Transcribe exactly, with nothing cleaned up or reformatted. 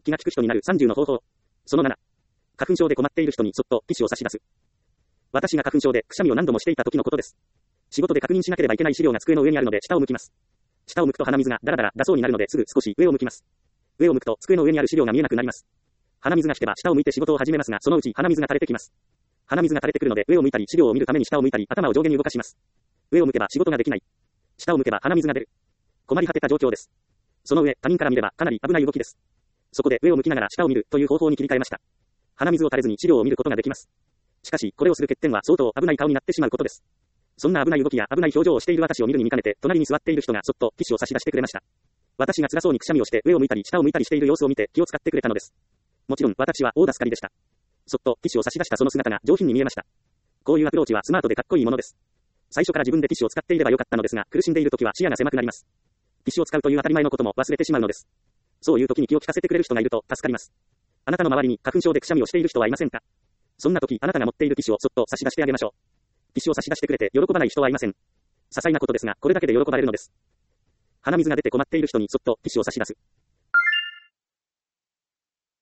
気が利く人になるさんじゅうの方法。そのなな。花粉症で困っている人にそっとティッシュを差し出す。私が花粉症でくしゃみを何度もしていた時のことです。仕事で確認しなければいけない資料が机の上にあるので下を向きます。下を向くと鼻水がダラダラ出そうになるのですぐ少し上を向きます。上を向くと机の上にある資料が見えなくなります。鼻水が引けば下を向いて仕事を始めますが、そのうち鼻水が垂れてきます。鼻水が垂れてくるので上を向いたり資料を見るために下を向いたり頭を上下に動かします。上を向けば仕事ができない。下を向けば鼻水が出る。困り果てた状況です。その上、他人から見ればかなり危ない動きです。そこで上を向きながら下を見るという方法に切り替えました。鼻水を垂れずに資料を見ることができます。しかし、これをする欠点は相当危ない顔になってしまうことです。そんな危ない動きや危ない表情をしている私を見るに見かねて、隣に座っている人がそっとティッシュを差し出してくれました。私が辛そうにくしゃみをして上を向いたり下を向いたりしている様子を見て気を使ってくれたのです。もちろん私は大助かりでした。そっとティッシュを差し出したその姿が上品に見えました。こういうアプローチはスマートでかっこいいものです。最初から自分でティッシュを使っていればよかったのですが、苦しんでいるときは視野が狭くなります。ティッシュを使うという当たり前のことも忘れてしまうのです。そういう時に気を利かせてくれる人がいると助かります。あなたの周りに花粉症でくしゃみをしている人はいませんか？そんな時、あなたが持っているティッシュをそっと差し出してあげましょう。ティッシュを差し出してくれて喜ばない人はいません。些細なことですが、これだけで喜ばれるのです。鼻水が出て困っている人にそっとティッシュを差し出す。